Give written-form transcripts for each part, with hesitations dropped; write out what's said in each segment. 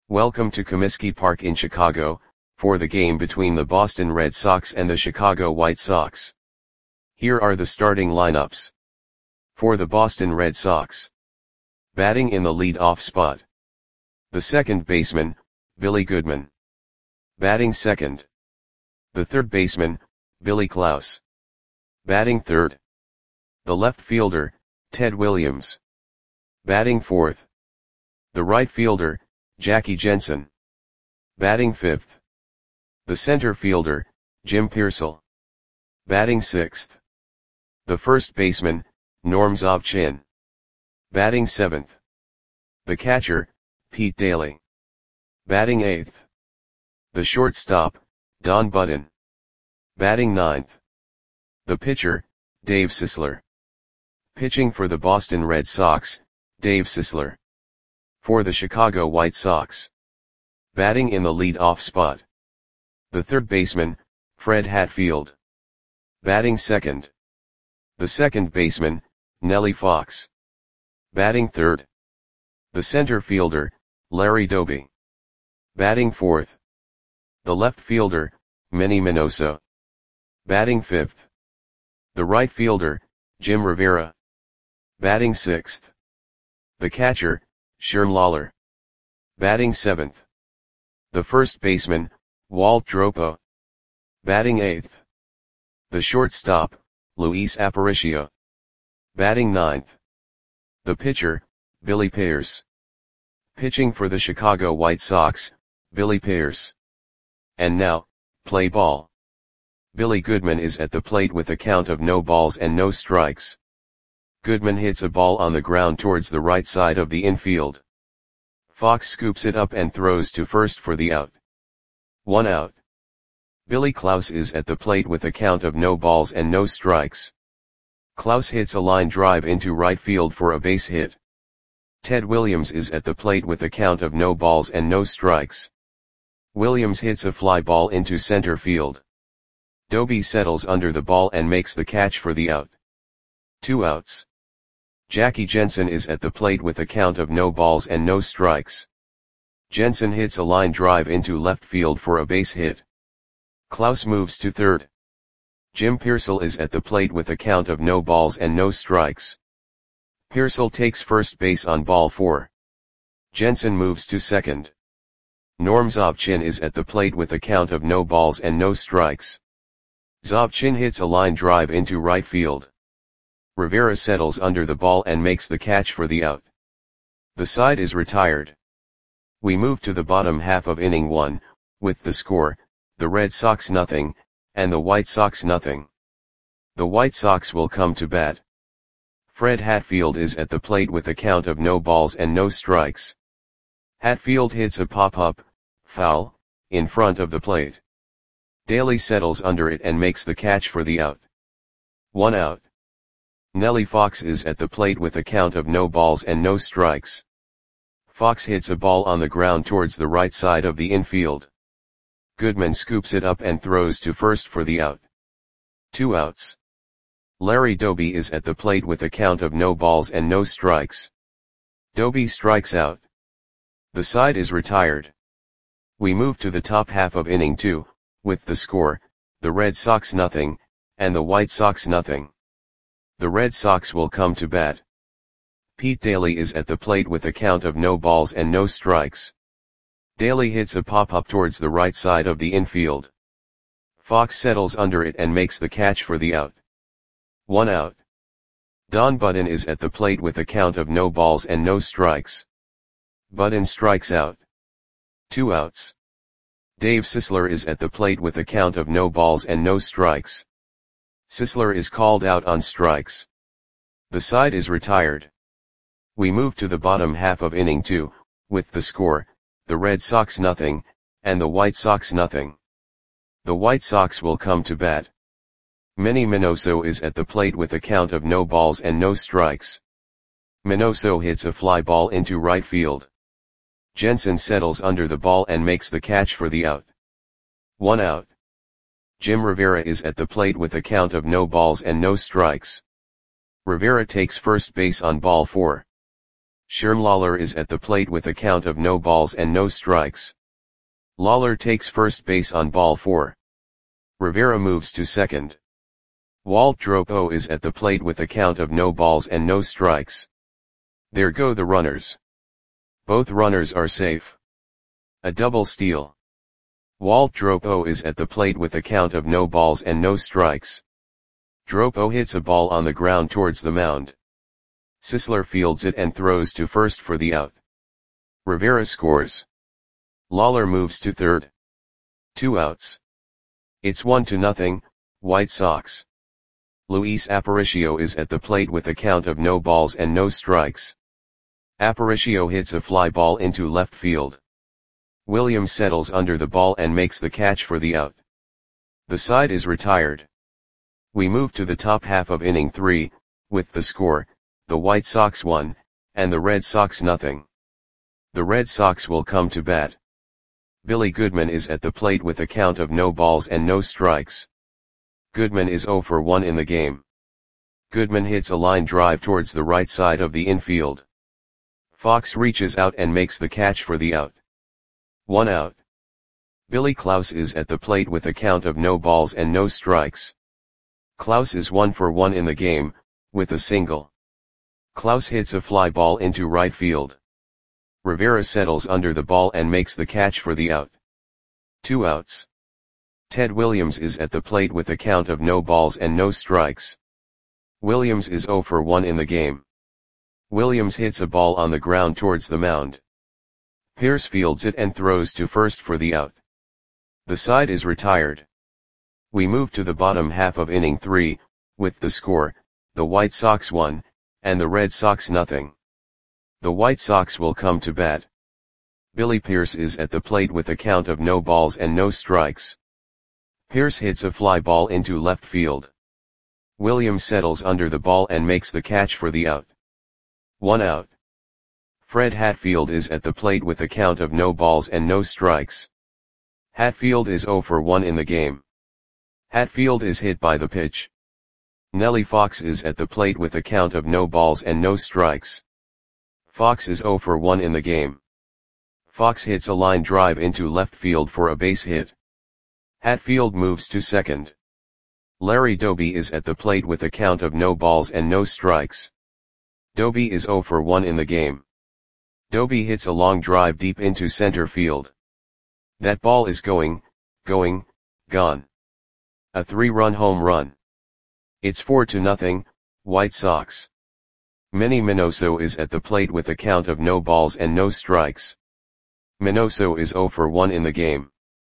Welcome to Comiskey Park in Chicago, for the game between the Boston Red Sox and the Chicago White Sox. Here are the starting lineups. For the Boston Red Sox. Batting in the lead-off spot. The second baseman, Billy Goodman. Batting second. The third baseman, Billy Klaus. Batting third. The left fielder, Ted Williams. Batting fourth. The right fielder, Jackie Jensen. Batting fifth. The center fielder, Jim Piersall. Batting sixth. The first baseman, Norm Zobchin. Batting seventh. The catcher, Pete Daly. Batting eighth. The shortstop, Don Budden. Batting ninth. The pitcher, Dave Sisler. Pitching for the Boston Red Sox, Dave Sisler. For the Chicago White Sox. Batting in the lead-off spot. The third baseman, Fred Hatfield. Batting second. The second baseman, Nellie Fox. Batting third. The center fielder, Larry Doby. Batting fourth. The left fielder, Manny Minoso. Batting fifth. The right fielder, Jim Rivera. Batting sixth. The catcher, Sherm Lawler. Batting seventh. The first baseman, Walt Dropo. Batting eighth. The shortstop, Luis Aparicio. Batting ninth. The pitcher, Billy Pierce. Pitching for the Chicago White Sox, Billy Pierce. And now, play ball. Billy Goodman is at the plate with a count of no balls and no strikes. Goodman hits a ball on the ground towards the right side of the infield. Fox scoops it up and throws to first for the out. 1 out. Billy Klaus is at the plate with a count of no balls and no strikes. Klaus hits a line drive into right field for a base hit. Ted Williams is at the plate with a count of no balls and no strikes. Williams hits a fly ball into center field. Doby settles under the ball and makes the catch for the out. 2 outs. Jackie Jensen is at the plate with a count of no balls and no strikes. Jensen hits a line drive into left field for a base hit. Klaus moves to third. Jim Piersall is at the plate with a count of no balls and no strikes. Piersall takes first base on ball 4. Jensen moves to second. Norm Zobchin is at the plate with a count of no balls and no strikes. Zobchin hits a line drive into right field. Rivera settles under the ball and makes the catch for the out. The side is retired. We move to the bottom half of inning 1, with the score, the Red Sox 0, and the White Sox 0. The White Sox will come to bat. Fred Hatfield is at the plate with a count of no balls and no strikes. Hatfield hits a pop-up, foul, in front of the plate. Daly settles under it and makes the catch for the out. 1 out. Nellie Fox is at the plate with a count of no balls and no strikes. Fox hits a ball on the ground towards the right side of the infield. Goodman scoops it up and throws to first for the out. 2 outs. Larry Doby is at the plate with a count of no balls and no strikes. Doby strikes out. The side is retired. We move to the top half of inning 2, with the score, the Red Sox 0, and the White Sox 0. The Red Sox will come to bat. Pete Daly is at the plate with a count of no balls and no strikes. Daly hits a pop-up towards the right side of the infield. Fox settles under it and makes the catch for the out. 1 out. Don Budden is at the plate with a count of no balls and no strikes. Budden strikes out. 2 outs. Dave Sisler is at the plate with a count of no balls and no strikes. Sisler is called out on strikes. The side is retired. We move to the bottom half of inning 2, with the score, the Red Sox 0, and the White Sox 0. The White Sox will come to bat. Manny Minoso is at the plate with a count of no balls and no strikes. Minoso hits a fly ball into right field. Jensen settles under the ball and makes the catch for the out. 1 out. Jim Rivera is at the plate with a count of no balls and no strikes. Rivera takes first base on ball 4. Sherm Lawler is at the plate with a count of no balls and no strikes. Lawler takes first base on ball 4. Rivera moves to second. Walt Dropo is at the plate with a count of no balls and no strikes. There go the runners. Both runners are safe. A double steal. Walt Dropo is at the plate with a count of no balls and no strikes. Dropo hits a ball on the ground towards the mound. Sisler fields it and throws to first for the out. Rivera scores. Lawler moves to third. 2 outs. It's 1-0, White Sox. Luis Aparicio is at the plate with a count of no balls and no strikes. Aparicio hits a fly ball into left field. Williams settles under the ball and makes the catch for the out. The side is retired. We move to the top half of inning 3, with the score, the White Sox 1, and the Red Sox 0. The Red Sox will come to bat. Billy Goodman is at the plate with a count of no balls and no strikes. Goodman is 0 for 1 in the game. Goodman hits a line drive towards the right side of the infield. Fox reaches out and makes the catch for the out. 1 out. Billy Klaus is at the plate with a count of no balls and no strikes. Klaus is 1 for 1 in the game, with a single. Klaus hits a fly ball into right field. Rivera settles under the ball and makes the catch for the out. 2 outs. Ted Williams is at the plate with a count of no balls and no strikes. Williams is 0 for 1 in the game. Williams hits a ball on the ground towards the mound. Pierce fields it and throws to first for the out. The side is retired. We move to the bottom half of inning 3, with the score, the White Sox 1, and the Red Sox 0. The White Sox will come to bat. Billy Pierce is at the plate with a count of no balls and no strikes. Pierce hits a fly ball into left field. Williams settles under the ball and makes the catch for the out. 1 out. Fred Hatfield is at the plate with a count of no balls and no strikes. Hatfield is 0 for 1 in the game. Hatfield is hit by the pitch. Nellie Fox is at the plate with a count of no balls and no strikes. Fox is 0 for 1 in the game. Fox hits a line drive into left field for a base hit. Hatfield moves to second. Larry Doby is at the plate with a count of no balls and no strikes. Doby is 0 for 1 in the game. Doby hits a long drive deep into center field. That ball is gone. A 3-run home run. It's 4-0, White Sox. Manny Minoso is at the plate with a count of no balls and no strikes. Minoso is 0 for 1 in the game.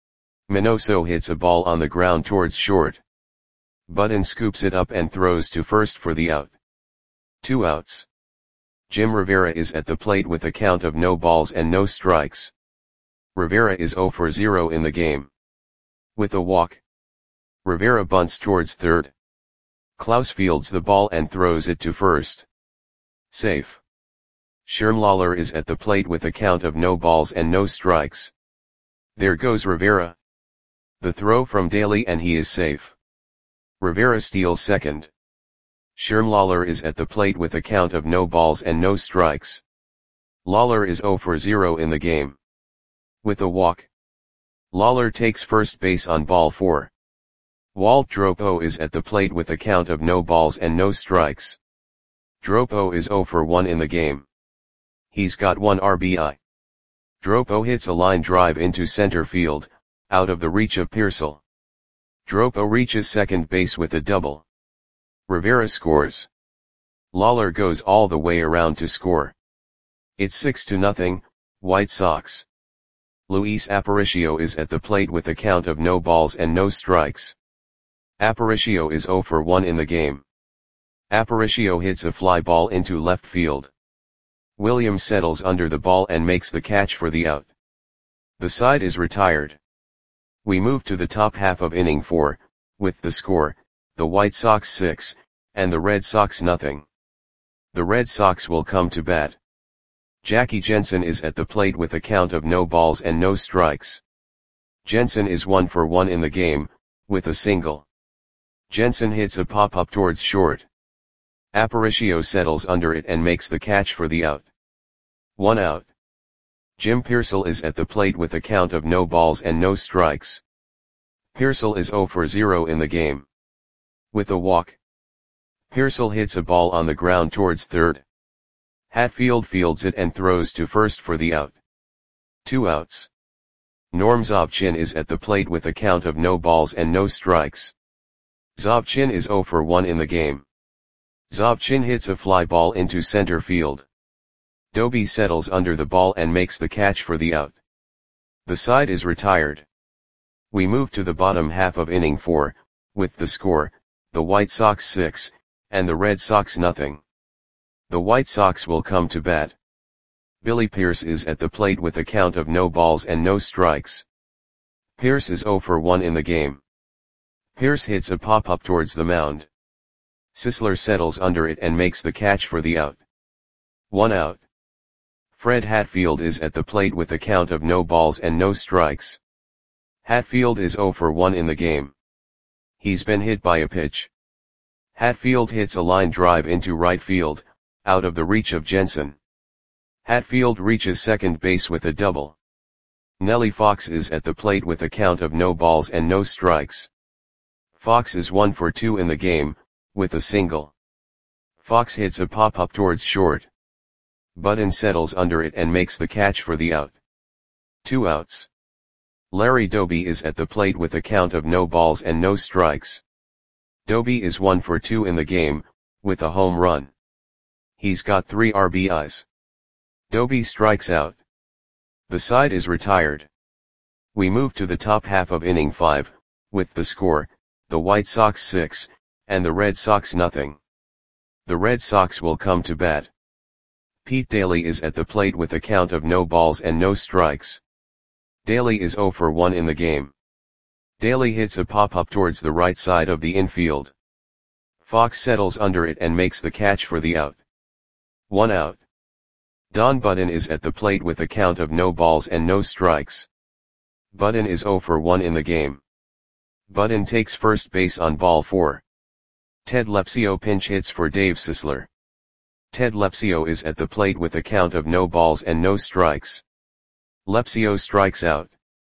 Minoso hits a ball on the ground towards short. Button scoops it up and throws to first for the out. 2 outs. Jim Rivera is at the plate with a count of no balls and no strikes. Rivera is 0 for 0 in the game. With a walk. Rivera bunts towards third. Klaus fields the ball and throws it to first. Safe. Sherm Lawler is at the plate with a count of no balls and no strikes. There goes Rivera. The throw from Daly and he is safe. Rivera steals second. Sherm Lawler is at the plate with a count of no balls and no strikes. Lawler is 0 for 0 in the game. With a walk. Lawler takes first base on ball 4. Walt Dropo is at the plate with a count of no balls and no strikes. Dropo is 0 for 1 in the game. He's got 1 RBI. Dropo hits a line drive into center field, out of the reach of Pearsall. Dropo reaches second base with a double. Rivera scores. Lawler goes all the way around to score. It's 6-0, White Sox. Luis Aparicio is at the plate with a count of no balls and no strikes. Aparicio is 0 for 1 in the game. Aparicio hits a fly ball into left field. Williams settles under the ball and makes the catch for the out. The side is retired. We move to the top half of inning 4, with the score, the White Sox 6, and the Red Sox 0. The Red Sox will come to bat. Jackie Jensen is at the plate with a count of no balls and no strikes. Jensen is 1 for 1 in the game, with a single. Jensen hits a pop-up towards short. Aparicio settles under it and makes the catch for the out. 1 out. Jim Pearsall is at the plate with a count of no balls and no strikes. Pearsall is 0 for 0 in the game. With a walk, Pearsall hits a ball on the ground towards third. Hatfield fields it and throws to first for the out. 2 outs. Norm Zobchin is at the plate with a count of no balls and no strikes. Zobchin is 0 for 1 in the game. Zobchin hits a fly ball into center field. Doby settles under the ball and makes the catch for the out. The side is retired. We move to the bottom half of inning 4, with the score, the White Sox 6, and the Red Sox nothing. The White Sox will come to bat. Billy Pierce is at the plate with a count of no balls and no strikes. Pierce is 0 for 1 in the game. Pierce hits a pop-up towards the mound. Sisler settles under it and makes the catch for the out. 1 out. Fred Hatfield is at the plate with a count of no balls and no strikes. Hatfield is 0 for 1 in the game. He's been hit by a pitch. Hatfield hits a line drive into right field, out of the reach of Jensen. Hatfield reaches second base with a double. Nellie Fox is at the plate with a count of no balls and no strikes. Fox is 1 for 2 in the game, with a single. Fox hits a pop-up towards short. Budden settles under it and makes the catch for the out. 2 outs. Larry Doby is at the plate with a count of no balls and no strikes. Doby is 1 for 2 in the game, with a home run. He's got 3 RBIs. Doby strikes out. The side is retired. We move to the top half of inning 5, with the score, the White Sox 6, and the Red Sox nothing. The Red Sox will come to bat. Pete Daly is at the plate with a count of no balls and no strikes. Daly is 0 for 1 in the game. Daly hits a pop-up towards the right side of the infield. Fox settles under it and makes the catch for the out. 1 out. Don Budden is at the plate with a count of no balls and no strikes. Budden is 0 for 1 in the game. Budden takes first base on ball 4. Ted Lepsio pinch hits for Dave Sisler. Ted Lepsio is at the plate with a count of no balls and no strikes. Lepsio strikes out.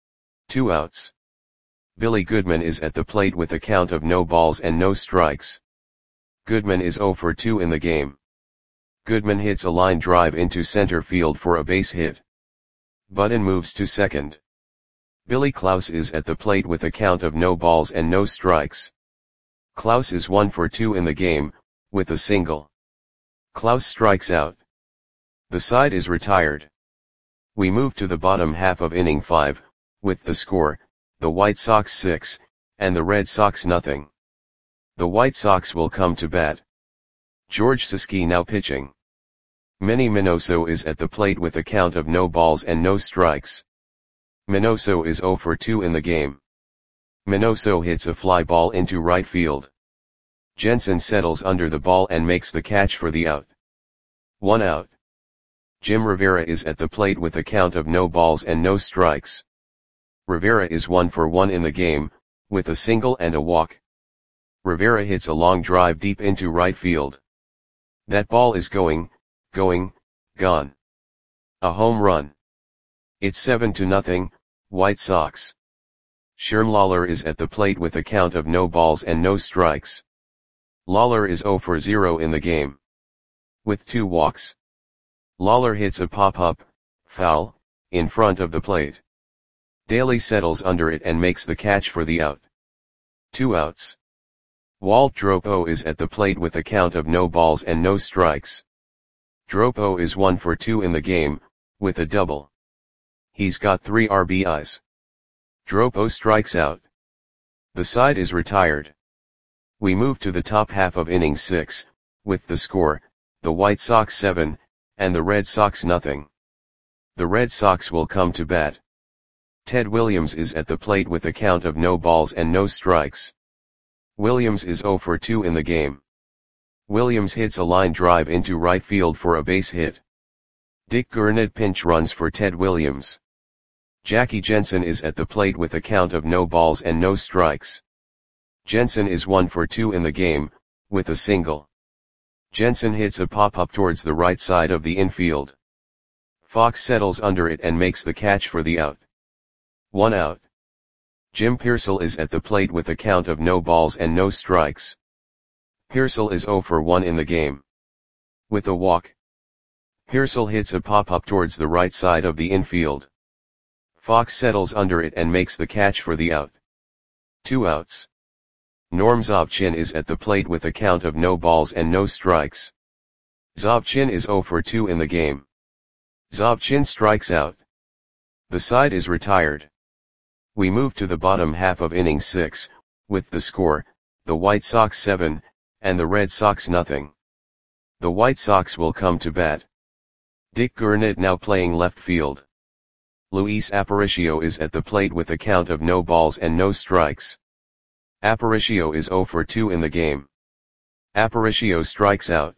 2 outs. Billy Goodman is at the plate with a count of no balls and no strikes. Goodman is 0 for 2 in the game. Goodman hits a line drive into center field for a base hit. Budden moves to second. Billy Klaus is at the plate with a count of no balls and no strikes. Klaus is 1 for 2 in the game, with a single. Klaus strikes out. The side is retired. We move to the bottom half of inning 5, with the score, the White Sox 6, and the Red Sox nothing. The White Sox will come to bat. George Siski now pitching. Manny Minoso is at the plate with a count of no balls and no strikes. Minoso is 0 for 2 in the game. Minoso hits a fly ball into right field. Jensen settles under the ball and makes the catch for the out. 1 out. Jim Rivera is at the plate with a count of no balls and no strikes. Rivera is 1 for 1 in the game, with a single and a walk. Rivera hits a long drive deep into right field. That ball is gone. A home run. It's 7-0, White Sox. Sherm Lawler is at the plate with a count of no balls and no strikes. Lawler is 0 for 0 in the game. With 2 walks. Lawler hits a pop-up, foul, in front of the plate. Daly settles under it and makes the catch for the out. 2 outs. Walt Dropo is at the plate with a count of no balls and no strikes. Dropo is 1 for 2 in the game, with a double. He's got 3 RBIs. Dropo strikes out. The side is retired. We move to the top half of inning 6, with the score, the White Sox 7, and the Red Sox nothing. The Red Sox will come to bat. Ted Williams is at the plate with a count of no balls and no strikes. Williams is 0 for 2 in the game. Williams hits a line drive into right field for a base hit. Dick Gurnett pinch runs for Ted Williams. Jackie Jensen is at the plate with a count of no balls and no strikes. Jensen is 1 for 2 in the game, with a single. Jensen hits a pop-up towards the right side of the infield. Fox settles under it and makes the catch for the out. 1 out. Jim Pearsall is at the plate with a count of no balls and no strikes. Pearsall is 0 for 1 in the game. With a walk, Pearsall hits a pop-up towards the right side of the infield. Fox settles under it and makes the catch for the out. 2 outs. Norm Zobchin is at the plate with a count of no balls and no strikes. Zobchin is 0 for 2 in the game. Zobchin strikes out. The side is retired. We move to the bottom half of inning 6, with the score, the White Sox 7, and the Red Sox nothing. The White Sox will come to bat. Dick Gurnett now playing left field. Luis Aparicio is at the plate with a count of no balls and no strikes. Aparicio is 0 for 2 in the game. Aparicio strikes out.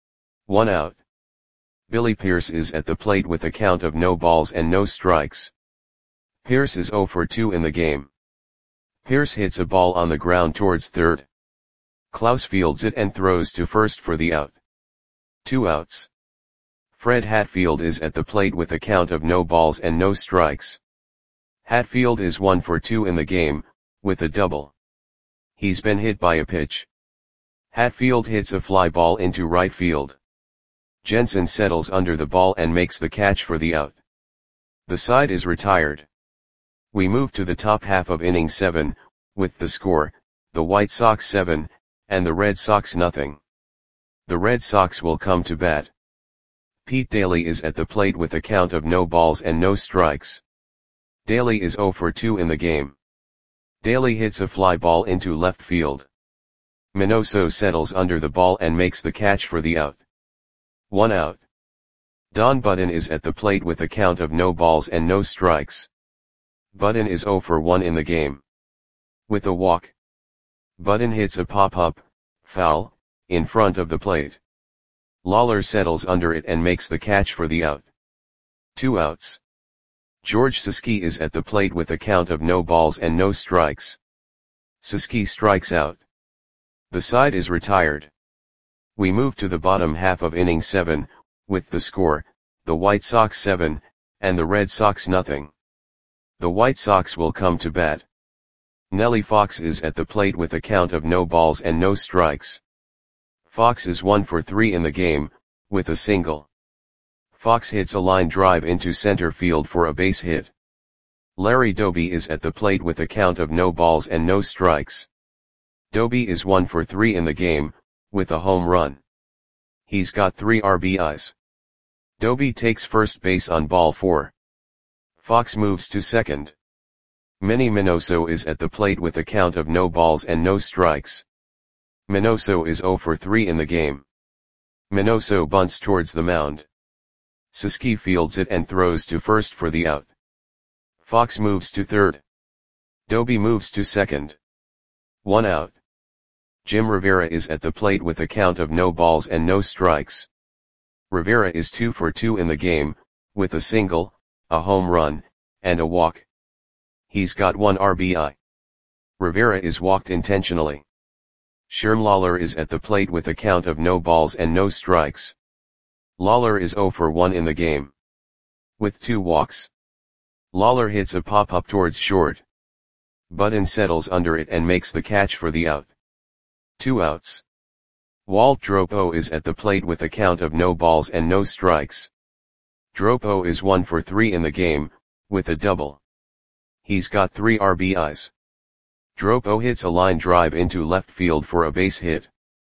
1 out. Billy Pierce is at the plate with a count of no balls and no strikes. Pierce is 0 for 2 in the game. Pierce hits a ball on the ground towards third. Klaus fields it and throws to first for the out. 2 outs. Fred Hatfield is at the plate with a count of no balls and no strikes. Hatfield is 1 for 2 in the game, with a double. He's been hit by a pitch. Hatfield hits a fly ball into right field. Jensen settles under the ball and makes the catch for the out. The side is retired. We move to the top half of inning 7, with the score, the White Sox 7, and the Red Sox nothing. The Red Sox will come to bat. Pete Daly is at the plate with a count of no balls and no strikes. Daly is 0 for 2 in the game. Daly hits a fly ball into left field. Minoso settles under the ball and makes the catch for the out. 1 out. Don Button is at the plate with a count of no balls and no strikes. Button is 0 for 1 in the game. With a walk, Button hits a pop-up, foul, in front of the plate. Lawler settles under it and makes the catch for the out. 2 outs. George Siski is at the plate with a count of no balls and no strikes. Siski strikes out. The side is retired. We move to the bottom half of inning 7, with the score, the White Sox 7, and the Red Sox nothing. The White Sox will come to bat. Nellie Fox is at the plate with a count of no balls and no strikes. Fox is 1 for 3 in the game, with a single. Fox hits a line drive into center field for a base hit. Larry Doby is at the plate with a count of no balls and no strikes. Doby is 1 for 3 in the game, with a home run. He's got 3 RBIs. Doby takes first base on ball 4. Fox moves to second. Manny Minoso is at the plate with a count of no balls and no strikes. Minoso is 0 for 3 in the game. Minoso bunts towards the mound. Siski fields it and throws to first for the out. Fox moves to third. Doby moves to second. 1 out. Jim Rivera is at the plate with a count of no balls and no strikes. Rivera is 2 for 2 in the game, with a single, a home run, and a walk. He's got 1 RBI. Rivera is walked intentionally. Sherm Lawler is at the plate with a count of no balls and no strikes. Lawler is 0 for 1 in the game. With 2 walks. Lawler hits a pop-up towards short. Button settles under it and makes the catch for the out. 2 outs. Walt Dropo is at the plate with a count of no balls and no strikes. Dropo is 1 for 3 in the game, with a double. He's got 3 RBIs. Dropo hits a line drive into left field for a base hit.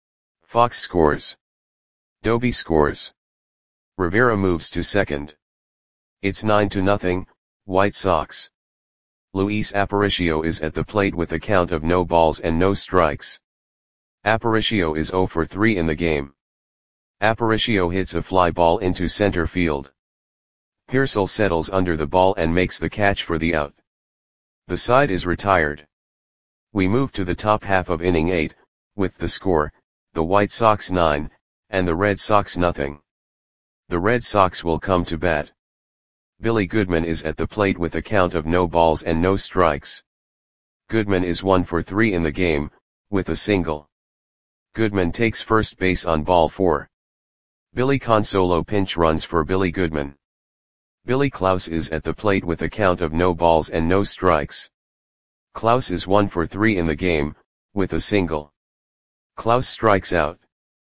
Fox scores. Doby scores. Rivera moves to second. It's 9-0, White Sox. Luis Aparicio is at the plate with a count of no balls and no strikes. Aparicio is 0 for 3 in the game. Aparicio hits a fly ball into center field. Pearsall settles under the ball and makes the catch for the out. The side is retired. We move to the top half of inning 8, with the score, the White Sox 9, and the Red Sox nothing. The Red Sox will come to bat. Billy Goodman is at the plate with a count of no balls and no strikes. Goodman is 1 for 3 in the game, with a single. Goodman takes first base on ball 4. Billy Consolo pinch runs for Billy Goodman. Billy Klaus is at the plate with a count of no balls and no strikes. Klaus is 1 for 3 in the game, with a single. Klaus strikes out.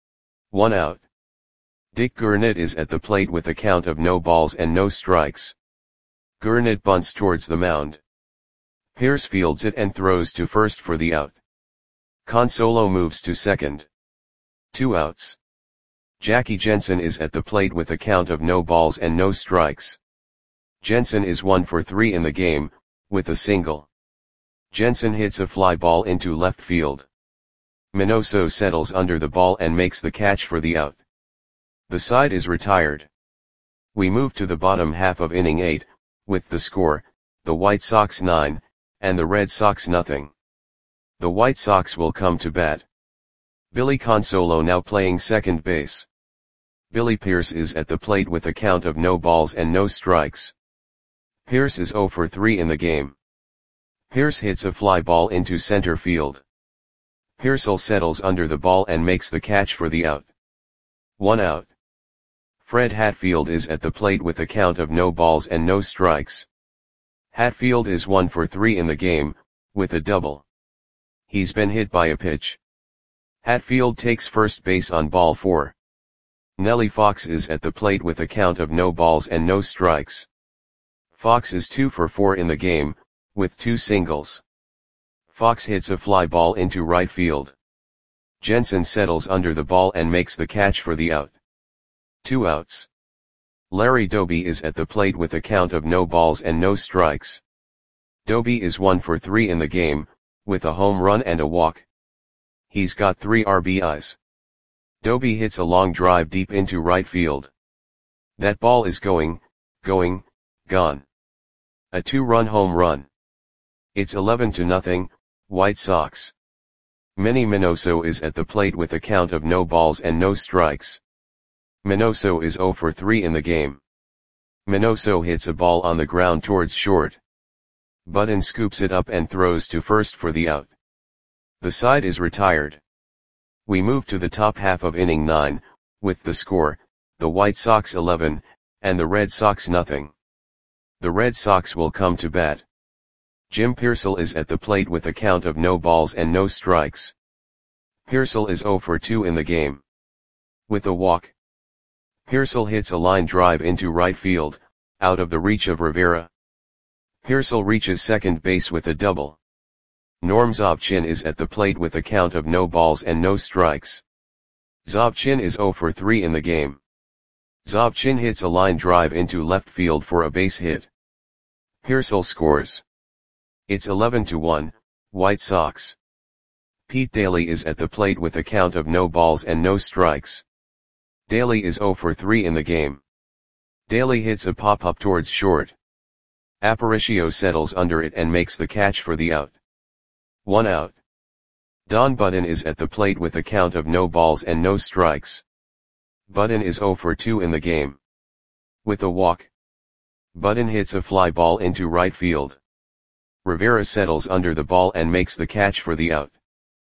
1 out. Dick Gurnett is at the plate with a count of no balls and no strikes. Gurnett bunts towards the mound. Pierce fields it and throws to first for the out. Consolo moves to second. 2 outs. Jackie Jensen is at the plate with a count of no balls and no strikes. Jensen is 1 for 3 in the game, with a single. Jensen hits a fly ball into left field. Minoso settles under the ball and makes the catch for the out. The side is retired. We move to the bottom half of inning 8, with the score, the White Sox 9, and the Red Sox nothing. The White Sox will come to bat. Billy Consolo now playing second base. Billy Pierce is at the plate with a count of no balls and no strikes. Pierce is 0 for 3 in the game. Pierce hits a fly ball into center field. Pearsall settles under the ball and makes the catch for the out. 1 out. Fred Hatfield is at the plate with a count of no balls and no strikes. Hatfield is 1 for 3 in the game, with a double. He's been hit by a pitch. Hatfield takes first base on ball 4. Nellie Fox is at the plate with a count of no balls and no strikes. Fox is 2 for 4 in the game, with 2 singles. Fox hits a fly ball into right field. Jensen settles under the ball and makes the catch for the out. 2 outs. Larry Doby is at the plate with a count of no balls and no strikes. Doby is 1 for 3 in the game, with a home run and a walk. He's got 3 RBIs. Doby hits a long drive deep into right field. That ball is going, gone. A 2-run home run. It's 11-0, White Sox. Manny Minoso is at the plate with a count of no balls and no strikes. Minoso is 0 for 3 in the game. Minoso hits a ball on the ground towards short. Budden scoops it up and throws to first for the out. The side is retired. We move to the top half of inning 9, with the score, the White Sox 11, and the Red Sox nothing. The Red Sox will come to bat. Jim Pearsall is at the plate with a count of no balls and no strikes. Pearsall is 0 for 2 in the game. With a walk. Pearsall hits a line drive into right field, out of the reach of Rivera. Pearsall reaches second base with a double. Norm Zobchin is at the plate with a count of no balls and no strikes. Zobchin is 0 for 3 in the game. Zobchin hits a line drive into left field for a base hit. Pearsall scores. It's 11-1, White Sox. Pete Daly is at the plate with a count of no balls and no strikes. Daly is 0 for 3 in the game. Daly hits a pop-up towards short. Aparicio settles under it and makes the catch for the out. 1 out. Don Budden is at the plate with a count of no balls and no strikes. Budden is 0 for 2 in the game. With a walk. Budden hits a fly ball into right field. Rivera settles under the ball and makes the catch for the out.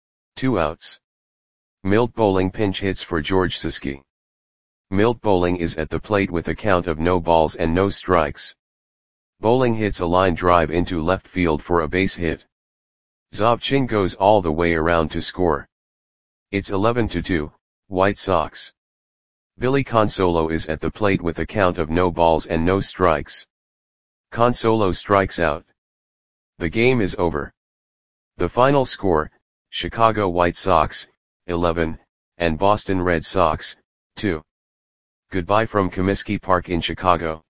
2 outs. Milt Bowling pinch hits for George Siski. Milt Bowling is at the plate with a count of no balls and no strikes. Bowling hits a line drive into left field for a base hit. Zobchin goes all the way around to score. It's 11-2, White Sox. Billy Consolo is at the plate with a count of no balls and no strikes. Consolo strikes out. The game is over. The final score, Chicago White Sox, 11, and Boston Red Sox, 2. Goodbye from Comiskey Park in Chicago.